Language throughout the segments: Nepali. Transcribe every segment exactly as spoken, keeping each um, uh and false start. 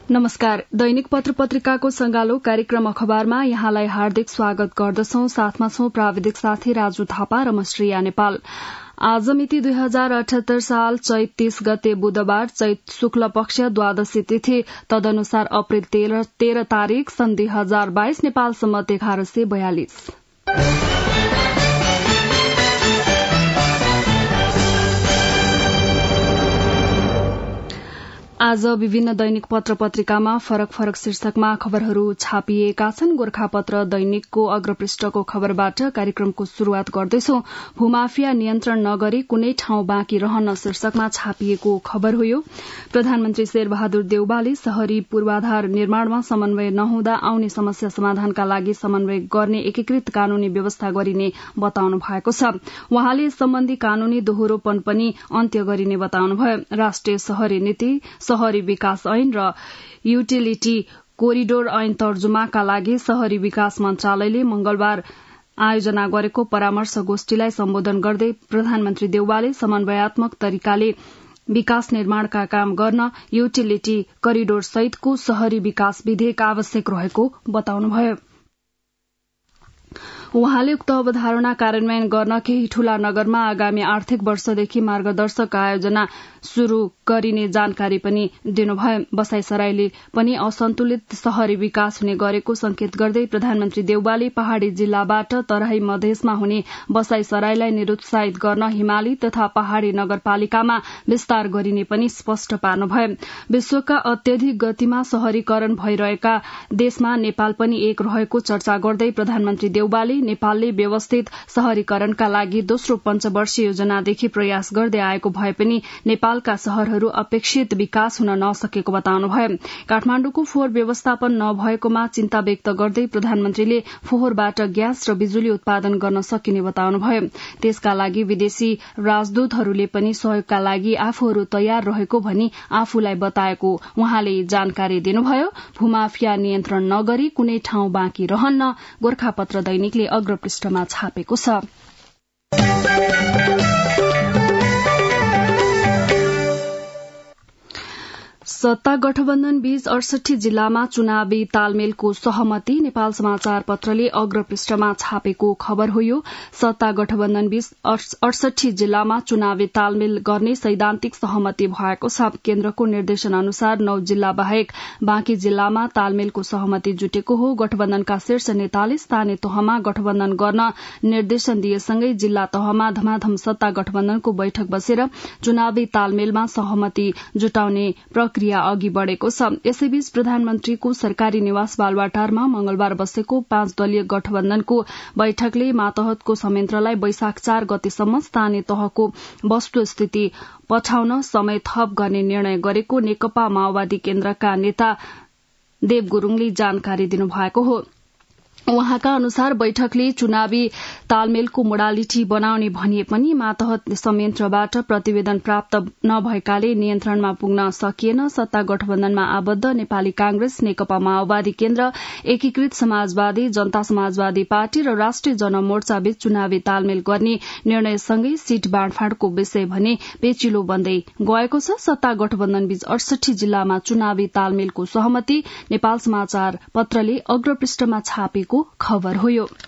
नमस्कार। दैनिक पत्र पत्रिकाको संगालो कार्यक्रम अखबारमा यहाँलाई हार्दिक स्वागत गर्दछौं। साथमा छौं प्राविधिक साथी राजु थापा र म श्रेया नेपाल। आज मिति दुई हजार अठहत्तर साल चैत तीस गते बुधबार, चैत शुक्ल पक्ष द्वादशी तिथि, तदनुसार अप्रेल तेह्र तारीक सन् दुई हजार बाइस, नेपाल सम्मत एघार सय बयालिस। आज विभिन्न दैनिक पत्र पत्रिकामा फरक फरक शीर्षकमा खबरहरू छापिएका छन्। गोर्खापत्र दैनिकको अग्रपृष्ठको खबरबाट कार्यक्रमको शुरूआत गर्दैछौ। भूमाफिया नियन्त्रण नगरी कुनै ठाउँ बाँकी रहन्न शीर्षकमा छापिएको खबर हो यो। प्रधानमन्त्री शेरबहादुर देउवाले शहरी पूर्वाधार निर्माणमा समन्वय नहुँदा आउने समस्या समाधानका लागि समन्वय गर्ने एकीकृत कानूनी व्यवस्था गरिने बताउनु भएको छ। उहाँले यस सम्बन्धी कानूनी दोहोरोपन पनि अन्त्य गरिने बताउनुभयो। राष्ट्रिय शहरी नीति, शहरी विकास ऐन र युटिलिटी कोरिडोर ऐन तर्जुमाका लागि शहरी विकास मन्त्रालयले मंगलबार आयोजना गरेको परामर्श गोष्ठीलाई सम्बोधन गर्दै प्रधानमन्त्री देउवाले समन्वयात्मक तरिकाले विकास निर्माणका काम गर्न युटिलिटी करिडोर सहितको शहरी विकास विधेयक आवश्यक रहेको बताउनुभयो। उहाँले उक्त अवधारणा कार्यान्वयन गर्न केही ठूला नगरमा आगामी आर्थिक वर्षदेखि मार्गदर्शक आयोजना शुरू गरिने जानकारी पनि दिनुभयो। बसाईसराईले पनि असन्तुलित शहरी विकास हुने गरेको संकेत गर्दै प्रधानमन्त्री देउवाले पहाड़ी जिल्लाबाट तराई मधेसमा हुने बसाईसराईलाई निरुत्साहित गर्न हिमाली तथा पहाड़ी नगरपालिकामा विस्तार गरिने पनि स्पष्ट पार्नुभयो। विश्वका अत्यधिक गतिमा शहरीकरण भइरहेका देशमा नेपाल पनि एक रहेको चर्चा गर्दै प्रधानमन्त्री देउवाले नेपालले व्यवस्थित शहरीकरणका लागि दोस्रो पञ्चवर्षीय योजनादेखि प्रयास गर्दै आएको भए पनि नेपालका शहरहरू अपेक्षित विकास हुन नसकेको बताउनुभयो। काठमाण्डुको फोहोर व्यवस्थापन नभएकोमा चिन्ता व्यक्त गर्दै प्रधानमन्त्रीले फोहोरबाट ग्यास र बिजुली उत्पादन गर्न सकिने बताउनुभयो। त्यसका लागि विदेशी राजदूतहरूले पनि सहयोगका लागि आफूहरू तयार रहेको भनी आफूलाई बताएको उहाँले जानकारी दिनुभयो। भूमाफिया नियन्त्रण नगरी कुनै ठाउँ बाँकी रहन्न, गोर्खापत्र दैनिकले अग्रपृष्ठमा छापेको छ। सत्ता गठबन्धन बीच अडसठी जिल्लामा चुनावी तालमेलको सहमति, नेपाल समाचार पत्रले अग्रपृष्ठमा छापेको खबर हो यो। सत्ता गठबन्धन बीच अडसठी जिल्लामा चुनावी तालमेल गर्ने सैद्धान्तिक सहमति भएको छ। केन्द्रको निर्देशन अनुसार नौ जिल्ला बाहेक बाँकी जिल्लामा तालमेलको सहमति जुटेको हो। गठबन्धनका शीर्ष नेताले स्थानीय तहमा गठबन्धन गर्न निर्देशन दिएसँगै जिल्ला तहमा धमाधम सत्ता गठबन्धनको बैठक बसेर चुनावी तालमेलमा सहमति जुटाउने प्रक्रिया अघि बढ़ेको छ। यसैबीच प्रधानमन्त्रीको सरकारी निवास बालुवाटारमा मंगलबार बसेको पाँच दलीय गठबन्धनको बैठकले मातहतको संयन्त्रलाई वैशाख चार गतेसम्म स्थानीय तहको वस्तुस्थिति पठाउन समय थप गर्ने निर्णय गरेको नेकपा माओवादी केन्द्रका नेता देव गुरूङले जानकारी दिनुभएको हो। उहाँका अनुसार बैठकले चुनावी तालमेलको मोडालिटी बनाउने भनिए पनि मातहत संयन्त्रबाट प्रतिवेदन प्राप्त नभएकाले नियन्त्रणमा पुग्न सकिएन। सत्ता गठबन्धनमा आबद्ध नेपाली कांग्रेस, नेकपा माओवादी केन्द्र, एकीकृत समाजवादी, जनता समाजवादी पार्टी र राष्ट्रिय जनमोर्चा बीच चुनावी तालमेल गर्ने निर्णयसँगै सीट बाँडफाँडको विषय भने पेचिलो बन्दै गएको छ। सत्ता गठबन्धन बीच अडसठी जिल्लामा चुनावी तालमेलको सहमति, नेपाल समाचार पत्रले अग्रपृष्ठमा छापेको खबर हो यो।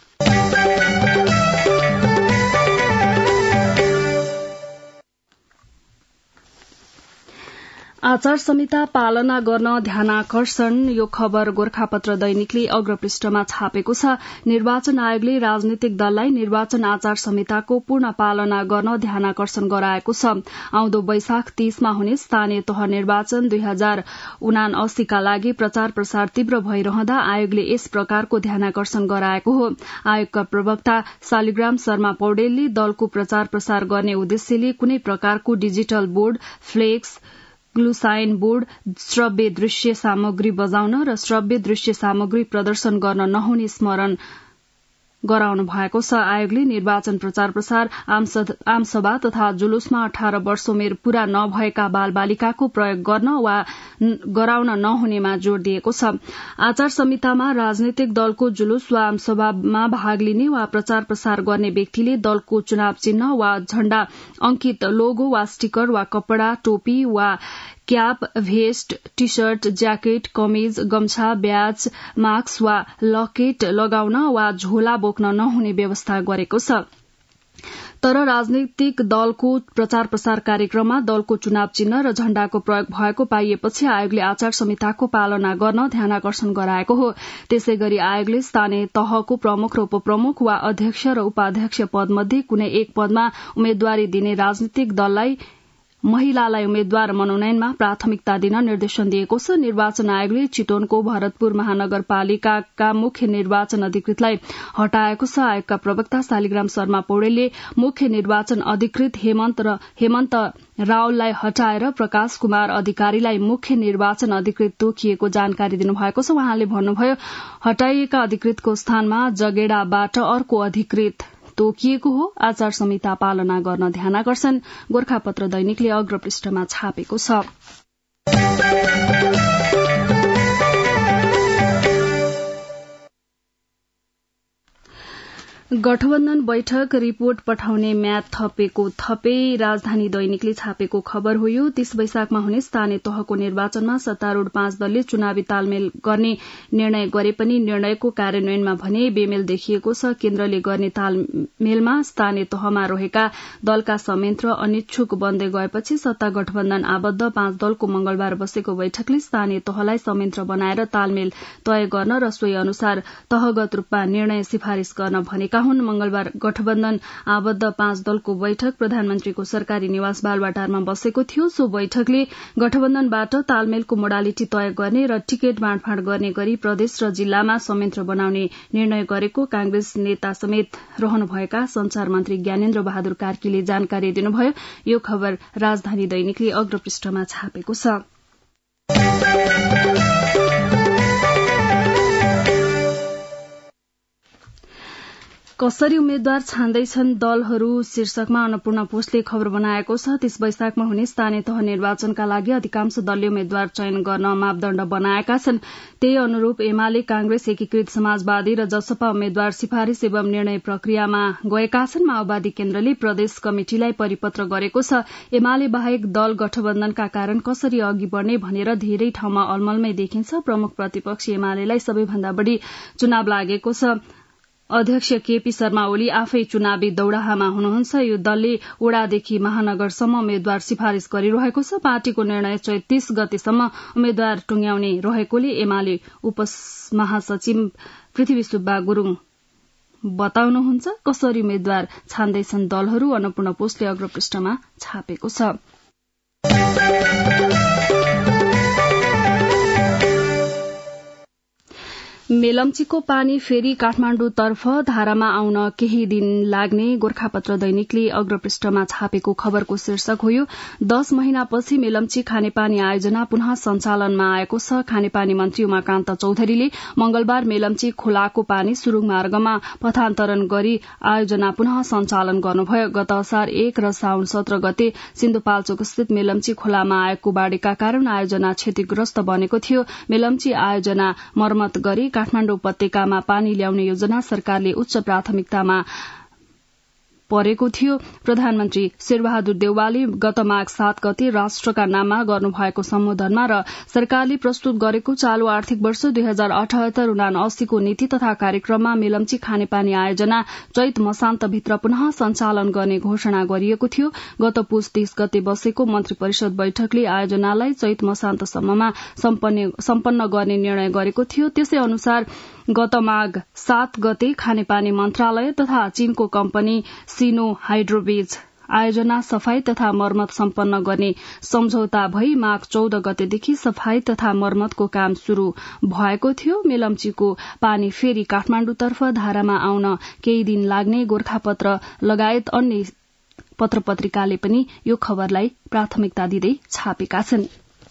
आचार संहिता पालना गर्न ध्यानाकर्षण, यो खबर गोर्खापत्र दैनिकले अग्रपृष्ठमा छापेको छ। निर्वाचन आयोगले राजनीतिक दललाई निर्वाचन आचार संहिताको पूर्ण पालना गर्न ध्यानाकर्षण गराएको छ। आउँदो वैशाख तीसमा हुने स्थानीय तह निर्वाचन दुई हजार उनासीका लागि प्रचार प्रसार तीव्र भइरहँदा आयोगले यस प्रकारको ध्यानाकर्षण गराएको हो। आयोगका प्रवक्ता शालिग्राम शर्मा पौडेलले दलको प्रचार प्रसार गर्ने उद्देश्यले कुनै प्रकारको digital board, flex, glow sign board, श्रव्य दृश्य सामग्री बजाउन र श्रव्य दृश्य सामग्री प्रदर्शन गर्न नहुने स्मरण गराउनु भएको छ। आयोगले निर्वाचन प्रचार प्रसार, आमसभा तथा जुलुसमा अठार वर्ष उमेर पूरा नभएका बाल बालिकाको प्रयोग गर्न वा गराउन नहुनेमा जोड़ दिएको छ। आचार संहितामा राजनैतिक दलको जुलुस वा आमसभामा भाग लिने वा प्रचार प्रसार गर्ने व्यक्तिले दलको चुनाव चिन्ह वा झण्डा अंकित लोगो वा स्टिकर वा कपड़ा, टोपी वा cap, vest, T shirt, jacket, कमिज, गम्छा, ब्याज, मास्क वा लकेट लगाउन वा झोला बोक्न नहुने व्यवस्था गरेको छ। तर राजनीतिक दलको प्रचार प्रसार कार्यक्रममा दलको चुनाव चिन्ह र झण्डाको प्रयोग भएको पाइएपछि आयोगले आचार संहिताको पालना गर्न ध्यानाकर्षण गराएको हो। त्यसै गरी आयोगले स्थानीय तहको प्रमुख र उपप्रमुख वा अध्यक्ष र उपाध्यक्ष पदमध्ये कुनै एक पदमा उम्मेद्वारी दिने राजनीतिक दललाई महिलालाई उम्मेद्वार मनोनयनमा प्राथमिकता दिन निर्देशन दिएको छ। निर्वाचन आयोगले चितवनको भरतपुर महानगरपालिकाका मुख्य निर्वाचन अधिकृतलाई हटाएको छ। आयोगका प्रवक्ता शालिग्राम शर्मा पौडेलले मुख्य निर्वाचन अधिकृत हेमन्त र हेमन्त रावललाई हटाएर प्रकाश कुमार अधिकारीलाई मुख्य निर्वाचन अधिकृत तोकिएको जानकारी दिनुभएको छ। उहाँले भन्नुभयो, हटाइएका अधिकृतको स्थानमा जगेडाबाट अर्को अधिकृत तोकिएको हो। आचार संहिता पालना गर्न ध्यानाकर्षण गोरखापत्र दैनिकले अग्रपृष्ठमा छापेको छ। गठबन्धन बैठक रिपोर्ट पठाउने म्याद थपेको थपे राजधानी दैनिकले छापेको खबर हो। यो तीस वैशाखमा हुने स्थानीय तहको निर्वाचनमा सत्तारूढ़ पाँच दलले चुनावी तालमेल गर्ने निर्णय गरे पनि निर्णयको कार्यान्वयनमा भने बेमेल देखिएको छ। केन्द्रले गर्ने तालमेलमा स्थानीय तहमा रहेका दलका संयन्त्र अनिच्छुक बन्दै गएपछि सत्ता गठबन्धन आबद्ध पाँच दलको मंगलबार बसेको बैठकले स्थानीय तहलाई संयन्त्र बनाएर तालमेल तय गर्न र सोही अनुसार तहगत रूपमा निर्णय सिफारिश गर्न भनेका हुन्। मंगलबार गठबन्धन आबद्ध पाँच दलको बैठक प्रधानमन्त्रीको सरकारी निवास बालुवाटारमा बसेको थियो। सो बैठकले गठबन्धनबाट तालमेलको मोडालिटी तय गर्ने र टिकट बाँडफाँड गर्ने गरी प्रदेश र जिल्लामा संयन्त्र बनाउने निर्णय गरेको कांग्रेस नेता समेत रहनुभएका संचार मन्त्री ज्ञानेन्द्र बहादुर कार्कीले जानकारी दिनुभयो। यो खबर राजधानी दैनिकले अग्रपृष्ठमा छापेको छ। कसरी उम्मेद्वार छान्दैछन् दलहरू शीर्षकमा अन्नपूर्ण पोस्टले खबर बनाएको छ। तीस वैशाखमा हुने स्थानीय तह निर्वाचनका लागि अधिकांश दलले उम्मेद्वार चयन गर्न मापदण्ड बनाएका छन्। त्यही अनुरूप एमाले, कांग्रेस, एकीकृत समाजवादी र जसपा उम्मेद्वार सिफारिश एवं निर्णय प्रक्रियामा गएका छन्। माओवादी केन्द्रले प्रदेश कमिटिलाई परिपत्र गरेको छ। एमाले बाहेक दल गठबन्धनका कारण कसरी अघि बढ़ने भनेर धेरै ठाउँमा अलमलमै देखिन्छ। प्रमुख प्रतिपक्षी एमालेलाई सबैभन्दा बढ़ी चुनाव लागेको छ। अध्यक्ष केपी शर्मा ओली आफै चुनावी दौड़ाहामा हुनुहुन्छ। यो दलले ओडादेखि महानगरसम्म उम्मेद्वार सिफारिश गरिरहेको छ। पार्टीको निर्णय चैत तीस गतेसम्म उम्मेद्वार टुंग्याउने रहेकोले एमाले उपमहासचिव पृथ्वी सुब्बा गुरूङ बताउनुहुन्छ। कसरी उम्मेद्वार छान्दैछन् दलहरू अन्नपूर्ण पोस्टले अग्रपृष्ठमा छापेको छ। मेलम्चीको पानी फेरि काठमाण्डुतर्फ धारामा आउन केही दिन लाग्ने गोरखापत्र दैनिकले अग्रपृष्ठमा छापेको खबरको शीर्षक हो। यो दश महिनापछि मेलम्ची खानेपानी आयोजना पुनः सञ्चालनमा आएको छ। खानेपानी मन्त्री उमाकान्त चौधरीले मंगलबार मेलम्ची खोलाको पानी सुरुङ मार्गमा पथान्तरण गरी आयोजना पुनः सञ्चालन गर्नुभयो। गत असार एक र साउन सत्र गते सिन्धुपाल्चोक स्थित मेलम्ची खोलामा आएको बाढ़ीका कारण आयोजना क्षतिग्रस्त बनेको थियो। मेलम्ची आयोजना मर्मत गरी काठमाण्डु उपत्यकामा पानी ल्याउने योजना सरकारले उच्च प्राथमिकतामा परेको थियो। प्रधानमन्त्री शेरबहादुर देउवाले गत माघ सात गते राष्ट्रका नाममा गर्नुभएको सम्बोधनमा र सरकारले प्रस्तुत गरेको चालू आर्थिक वर्ष दुई हजार अठहत्तर उनासीको नीति तथा कार्यक्रममा मेलम्ची खानेपानी आयोजना चैत मसान्तभित्र पुनः सञ्चालन गर्ने घोषणा गरिएको थियो। गत पुस तीस गते बसेको मन्त्री परिषद बैठकले आयोजनालाई चैत मसान्तसम्ममा सम्पन्न गर्ने निर्णय गरेको थियो। त्यसै अनुसार गत माघ सात गते खानेपानी मन्त्रालय तथा चीनको कम्पनी सिनो हाइड्रोबीज आयोजना सफाई तथा मर्मत सम्पन्न गर्ने सम्झौता भई माघ चौध गतेदेखि सफाई तथा मर्मतको काम शुरू भएको थियो। मेलम्चीको पानी फेरि काठमाण्डुतर्फ धारामा आउन केही दिन लाग्ने गोरखापत्र लगायत अन्य पत्र पत्रिकाले पनि यो खबरलाई प्राथमिकता दिँदै छापेका छन्।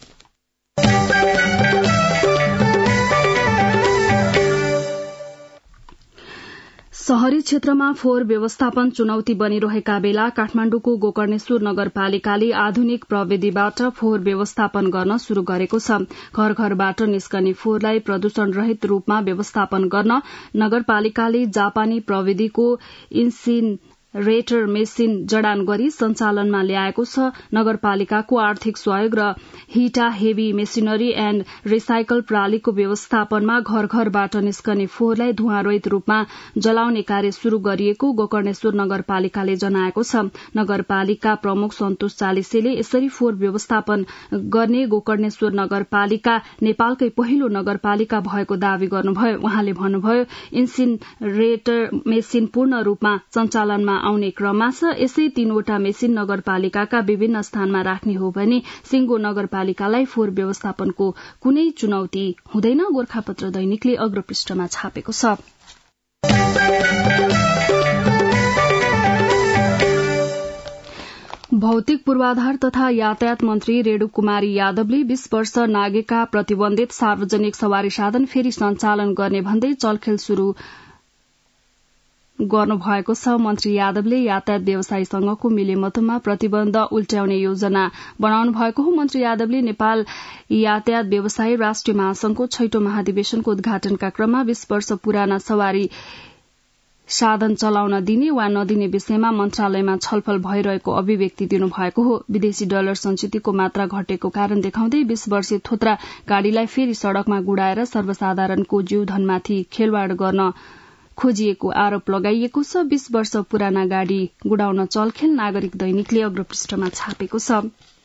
शहरी क्षेत्रमा फोहोर व्यवस्थापन चुनौती बनिरहेका बेला काठमाण्डुको गोकर्णेश्वर नगरपालिकाले आधुनिक प्रविधिबाट फोहोर व्यवस्थापन गर्न शुरू गरेको छ। घर घरबाट निस्कने फोहोरलाई प्रदूषण रहित रूपमा व्यवस्थापन गर्न नगरपालिकाले जापानी प्रविधिको इन्सिन रेटर मेसिन जडान गरी सञ्चालनमा ल्याएको छ। नगरपालिकाको आर्थिक सहयोग र हिटा हेभी मेसिनरी एण्ड रिसाइकल प्रणालीको व्यवस्थापनमा घर घरबाट निस्कने फोहोरलाई धुवाँरहित रूपमा जलाउने कार्य शुरू गरिएको गोकर्णेश्वर नगरपालिकाले जनाएको छ। नगरपालिका प्रमुख सन्तोष चालिसेले यसरी फोहोर व्यवस्थापन गर्ने गोकर्णेश्वर नगरपालिका नेपालकै पहिलो नगरपालिका भएको दावी गर्नुभयो। उहाँले भन्नुभयो, इन्सिनरेटर मेसिन पूर्ण रूपमा सञ्चालनमा आउने क्रममा छ। यसै तीनवटा मेसिन नगरपालिकाका विभिन्न स्थानमा राख्ने हो भने सिंगो नगरपालिकालाई फोहोर व्यवस्थापनको कुनै चुनौती हुँदैन, गोरखापत्र दैनिकले अग्रपृष्ठमा छापेको छ। भौतिक पूर्वाधार तथा यातायात मन्त्री रेणु कुमारी यादवले बीस वर्ष नागेका प्रतिबन्धित सार्वजनिक सवारी साधन फेरि सञ्चालन गर्ने भन्दै चलखेल शुरू गर्नुभएको छ। मन्त्री यादवले यातायात व्यवसायीसँगको मिलेमतोमा प्रतिबन्ध उल्ट्याउने योजना बनाउनु भएको हो। मन्त्री यादवले नेपाल यातायात व्यवसायी राष्ट्रिय महासंघको छैटौं महाधिवेशनको उद्घाटनका क्रममा बीस वर्ष पुराना सवारी साधन चलाउन दिने वा नदिने विषयमा मन्त्रालयमा छलफल भइरहेको अभिव्यक्ति दिनुभएको हो। विदेशी डलर संचितको मात्रा घटेको कारण देखाउँदै बीस वर्षीय थोत्रा गाड़ीलाई फेरि सड़कमा गुडाएर सर्वसाधारणको जीवधनमाथि खेलवाड़ गर्न खोजिएको आरोप लगाइएको छ। बीस वर्ष पुराना गाड़ी गुडाउन चलखेल नागरिक दैनिकले अग्रपृष्ठमा छापेको छ।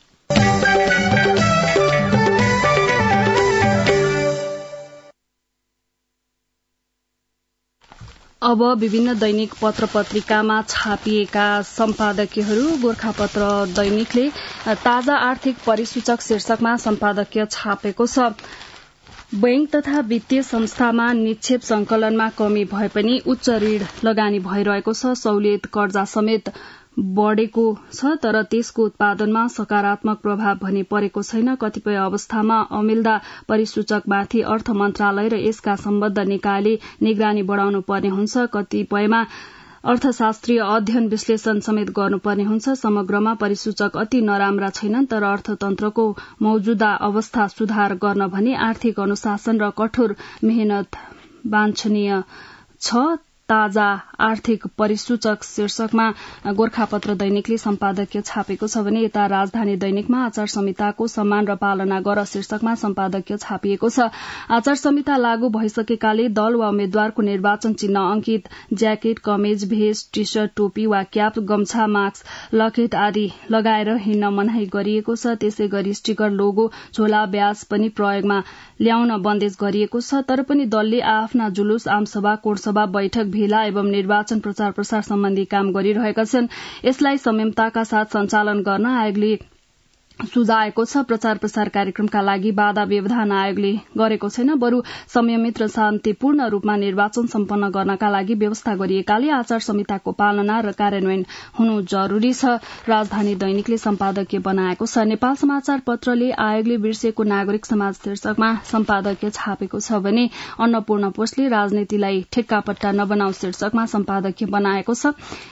अब विभिन्न दैनिक पत्र पत्रिकामा छापिएका सम्पादकीयहरू। गोरखापत्र दैनिकले ताजा आर्थिक परिसूचक शीर्षकमा सम्पादकीय छापेको छ। बैंक तथा वित्तीय संस्थामा निक्षेप संकलनमा कमी भए पनि उच्च ऋण लगानी भइरहेको छ। सहुलियत कर्जा समेत बढ़ेको छ तर त्यसको उत्पादनमा सकारात्मक प्रभाव भने परेको छैन। कतिपय अवस्थामा अमिल्दा परिसूचकमाथि अर्थ मन्त्रालय र यसका सम्बद्ध निकायले निगरानी बढ़ाउनु पर्ने हुन्छ। कतिपयमा अर्थशास्त्रीय अध्ययन विश्लेषण समेत गर्नुपर्ने हुन्छ। समग्रमा परिसूचक अति नराम्रा छैनन् तर अर्थतन्त्रको मौजूदा अवस्था सुधार गर्न भने आर्थिक अनुशासन र कठोर मेहनत वाञ्छनीय छ। ताजा आर्थिक परिसूचक शीर्षकमा गोरखापत्र दैनिकले सम्पादकीय छापेको छ भने यता राजधानी दैनिकमा आचार संहिताको सम्मान र पालना गर शीर्षकमा सम्पादकीय छापिएको छ। आचार संहिता लागू भइसकेकाले दल वा उम्मेद्वारको निर्वाचन चिन्ह अंकित ज्याकेट, कमेज, भेस्ट, टी शर्ट, टोपी वा क्याप, गम्छा, मास्क, लकेट आदि लगाएर हिँड्न मनाही गरिएको छ। त्यसै गरी स्टिकर, लोगो, झोला, ब्याज पनि प्रयोगमा ल्याउन बन्देज गरिएको छ। तर पनि दलले आफ्ना जुलुस, आमसभा, कोणसभा, बैठक, भेला एवं निर्वाचन प्रचार प्रसार सम्बन्धी काम गरिरहेका छन्। यसलाई संयमताका साथ सञ्चालन गर्न आयोगले सुझाएको छ। प्रचार प्रसार कार्यक्रमका लागि बाधा व्यवधान आयोगले गरेको छैन, बरु संयमित र शान्तिपूर्ण रूपमा निर्वाचन सम्पन्न गर्नका लागि व्यवस्था गरिएकाले आचार संहिताको पालना र कार्यान्वयन हुनु जरूरी छ। राजधानी दैनिकले सम्पादकीय बनाएको छ। नेपाल समाचार पत्रले आयोगले बिर्सेको नागरिक समाज शीर्षकमा सम्पादकीय छापेको छ भने अन्नपूर्ण पोस्टले राजनीतिलाई ठेक्कापट्टा नबनाऊ शीर्षकमा सम्पादकीय बनाएको छ।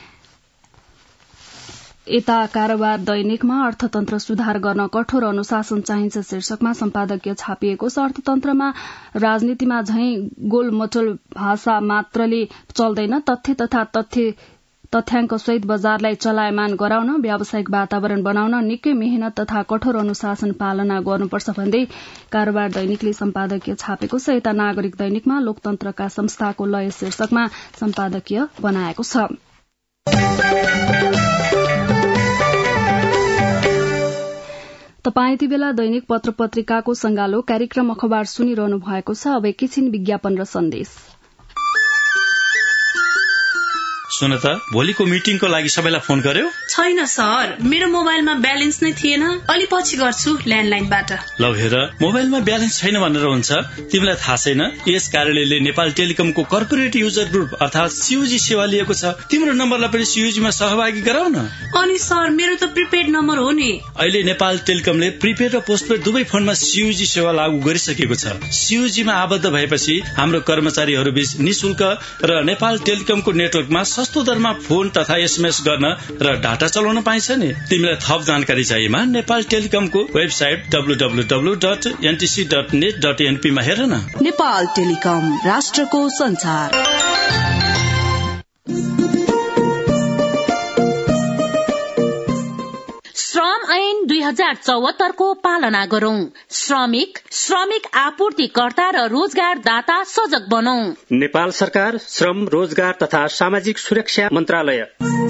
यता कारोबार दैनिकमा अर्थतन्त्र सुधार गर्न कठोर अनुशासन चाहिन्छ शीर्षकमा सम्पादकीय छापिएको छ। अर्थतन्त्रमा राजनीतिमा झैं गोलमटोल भाषा मात्रले चल्दैन। तथ्य तथा तथ्य तथ्याङ्क सहित बजारलाई चलायमान गराउन, व्यावसायिक वातावरण बनाउन निकै मेहनत तथा कठोर अनुशासन पालना गर्नुपर्छ भन्दै कारोबार दैनिकले सम्पादकीय छापेको छ। यता नागरिक दैनिकमा लोकतन्त्रका संस्थाको लय शीर्षकमा सम्पादकीय बनाएको छ। तपाईँ यति बेला दैनिक पत्र पत्रिकाको संगालो कार्यक्रम अखबार सुनिरहनु भएको छ। अब एकैछिन विज्ञापन र सन्देश। सुन त, भोलिको मिटिङको लागि सबैलाई फोन गर्यो? छैन सर, मेरो मोबाइलमा ब्यालेन्स नै थिएन। अलि पछि गर्छु ल्यान्डलाइनबाट। ल हेर, मोबाइलमा ब्यालेन्स छैन भनेर हुन्छ? तिमीलाई थाहा छैन यस कार्यालयले नेपाल टेलिकमको कर्पोरेट युजर ग्रुप अर्थात सीयूजी सेवा लिएको छ। तिम्रो नम्बरलाई पनि सीयूजीमा सहभागी गराउ न। अनि सर, मेरो त प्रिपेड नम्बर हो नि। अहिले नेपाल टेलिकमले प्रिपेड र पोस्टपेड दुवै फोनमा सीयूजी सेवा लागू गरिसकेको छ। सीयूजीमा आबद्ध भएपछि हाम्रो कर्मचारीहरू बीच निशुल्क र नेपाल टेलिकमको नेटवर्कमा सस्तो दरमा फोन तथा एसएमएस गर्न र डाटा चलाउन पाइन्छ नि। तिमीलाई थप जानकारी चाहिएमा नेपाल टेलिकमको website W W W dot NTC dot net dot NP मा हेर न। नेपाल टेलिकम, राष्ट्रको संचार। हजार चौहत्तरको पालना गरौं। श्रमिक, श्रमिक आपूर्तिकर्ता र रोजगारदाता सजग बनौं। नेपाल सरकार, श्रम, रोजगार तथा सामाजिक सुरक्षा मन्त्रालय।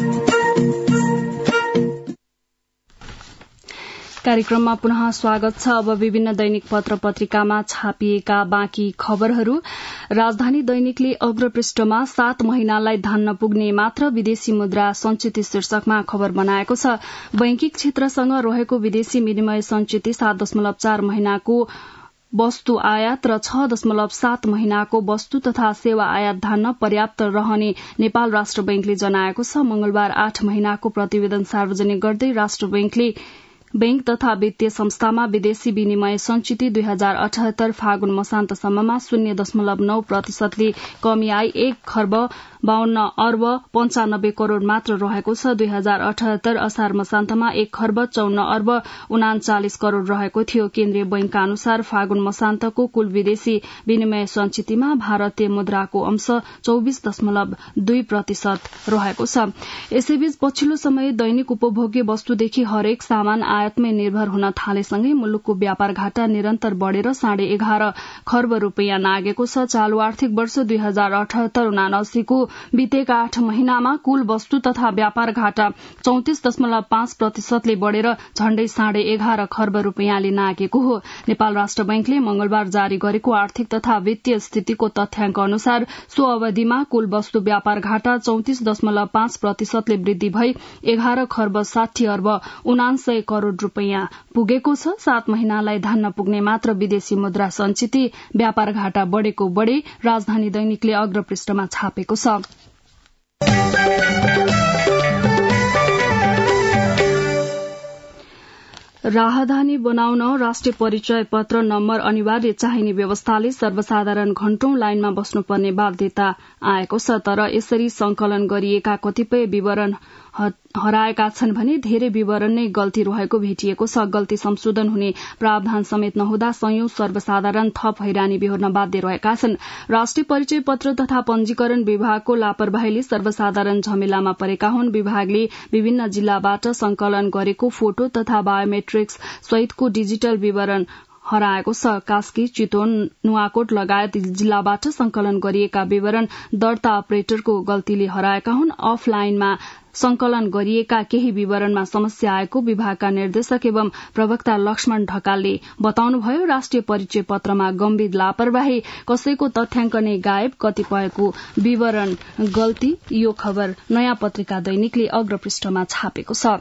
कार्यक्रममा पुनः स्वागत छ। अब विभिन्न दैनिक पत्र पत्रिकामा छापिएका बाँकी खबरहरू। राजधानी दैनिकले अग्रपृष्ठमा सात महिनालाई धान नपुग्ने मात्र विदेशी मुद्रा संचित शीर्षकमा खबर बनाएको छ। बैंकिक क्षेत्रसँग रहेको विदेशी विनिमय संचित सात दशमलव चार महिनाको वस्तु आयात र छ दशमलव सात महिनाको वस्तु तथा सेवा आयात धान्न पर्याप्त रहने नेपाल राष्ट्र बैंकले जनाएको छ। मंगलबार आठ महिनाको प्रतिवेदन सार्वजनिक गर्दै राष्ट्र बैंकले बैंक तथा वित्तीय संस्थामा विदेशी विनिमय संचित दुई हजार अठहत्तर फागुन मसान्तसम्ममा शून्य दशमलव नौ प्रतिशतले कमी आई एक खर्ब बाहन्न अर्ब पञ्चानब्बे करोड़ मात्र रहेको छ। दुई हजार अठहत्तर असार मसान्तमा एक खर्ब चौन्न अर्ब उनाचालिस करोड़ रहेको थियो। केन्द्रीय बैंकका अनुसार फागुन मसान्तको कुल विदेशी विनिमय संचितमा भारतीय मुद्राको अंश चौबिस दशमलव दुई प्रतिशत रहेको छ। यसैबीच पछिल्लो समय दैनिक उपभोग्य वस्तुदेखि हरेक सामान आयातमै निर्भर हुन थालेसँगै मुलुकको व्यापार घाटा निरन्तर बढ़ेर साढे एघार खर्ब रूपियाँ नागेको छ। चालू आर्थिक वर्ष दुई हजार अठहत्तर उनासीको बितेका आठ महिनामा कुल वस्तु तथा व्यापार घाटा चौतिस दशमलव पाँच प्रतिशतले बढ़ेर झण्डै साढे एघार खर्ब रूपियाँले नागेको हो। नेपाल राष्ट्र बैंकले मंगलबार जारी गरेको आर्थिक तथा वित्तीय स्थितिको तथ्याङ्क अनुसार सो अवधिमा कुल वस्तु व्यापार घाटा चौतिस दशमलव पाँच प्रतिशतले वृद्धि भई एघार खर्ब साठी अर्ब उनासय करोड़ रूपियाँ पुगेको छ। सात महिनालाई धान नपुग्ने मात्र विदेशी मुद्रा संचित व्यापार घाटा बढ़ेको बढ़े राजधानी दैनिकले अग्रपृष्ठमा छापेको छ। राहदानी बनाउन राष्ट्रिय परिचय पत्र नम्बर अनिवार्य चाहिने व्यवस्थाले सर्वसाधारण घण्टौं लाइनमा बस्नुपर्ने बाध्यता आएको छ। तर यसरी संकलन गरिएका कतिपय विवरण हराएका छन् भने धेरै विवरण नै गल्ती रहेको भेटिएको छ। गल्ती संशोधन हुने प्रावधान समेत नहुँदा संयौं सर्वसाधारण थप हैरानी बेहोर्न बाध्य रहेका छन्। राष्ट्रिय परिचय पत्र तथा पंजीकरण विभागको लापरवाहीले सर्वसाधारण झमेलामा परेका हुन्। विभागले विभिन्न जिल्लाबाट संकलन गरेको फोटो तथा बायोमेट्रिक्स सहितको डिजिटल विवरण हराएको छ। कास्की, चितवन, नुवाकोट लगायत जिल्लाबाट संकलन गरिएका विवरण दर्ता अपरेटरको गल्तीले हराएका हुन्। अफलाइनमा संकलन गरिएका केही विवरणमा समस्या आएको विभागका निर्देशक एवं प्रवक्ता लक्ष्मण ढकालले बताउनुभयो। राष्ट्रिय परिचय पत्रमा गम्भीर लापरवाही, कसैको तथ्याङ्क नै गायब, कतिपयको विवरण गल्ती। यो खबर नयाँ पत्रिका दैनिकले अग्रपृष्ठमा छापेको छ।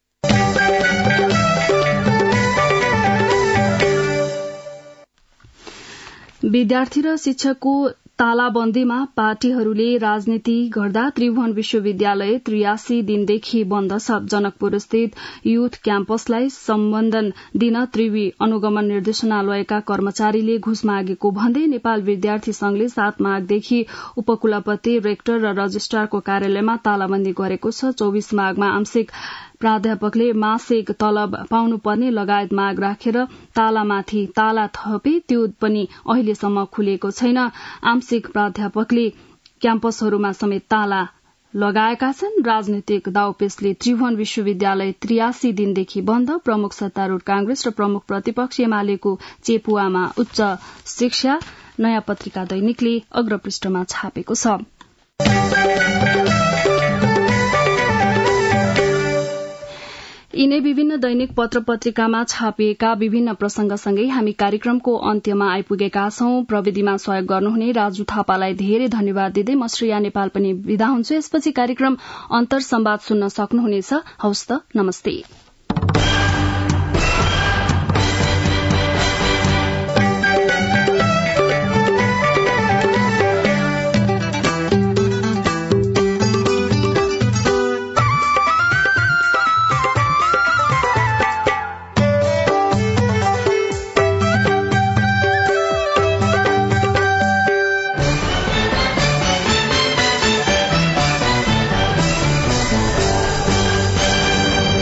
विद्यार्थी र शिक्षकको तालाबन्दीमा पार्टीहरूले राजनीति गर्दा त्रिभुवन विश्वविद्यालय त्रियासी दिनदेखि बन्द छ। जनकपुर स्थित युथ क्याम्पसलाई सम्बन्धन दिन त्रिवी अनुगमन निर्देशनालयका कर्मचारीले घुस मागेको भन्दै नेपाल विद्यार्थी संघले सात माघदेखि उपकुलपति, रेक्टर र रजिस्ट्रारको कार्यालयमा तालाबन्दी गरेको छ। चौबीस माघमा आंशिक प्राध्यापकले मासिक तलब पाउनुपर्ने लगायत माग राखेर तालामाथि ताला थपे, त्यो पनि अहिलेसम्म खुलेको छैन। आंशिक प्राध्यापकले क्याम्पसहरूमा समेत ताला लगाएका छन्। राजनीतिक दाउपेचले त्रिभुवन विश्वविद्यालय त्रियासी दिनदेखि बन्द। प्रमुख सत्तारूढ़ कांग्रेस र प्रमुख प्रतिपक्ष एमालेको चेपुवामा उच्च शिक्षा। नयाँ पत्रिका दैनिकले अग्रपृष्ठमा छापेको छ। यिनै विभिन्न दैनिक पत्र पत्रिकामा छापिएका विभिन्न प्रसंगसँगै हामी कार्यक्रमको अन्त्यमा आइपुगेका छौं। प्रविधिमा सहयोग गर्नुहुने राजु थापालाई धेरै धन्यवाद दिँदै म श्रेया नेपाल पनि विदा हुन्छु। यसपछि कार्यक्रम अन्तर संवाद सुन्न सक्नुहुनेछ। हवस् त, नमस्ते।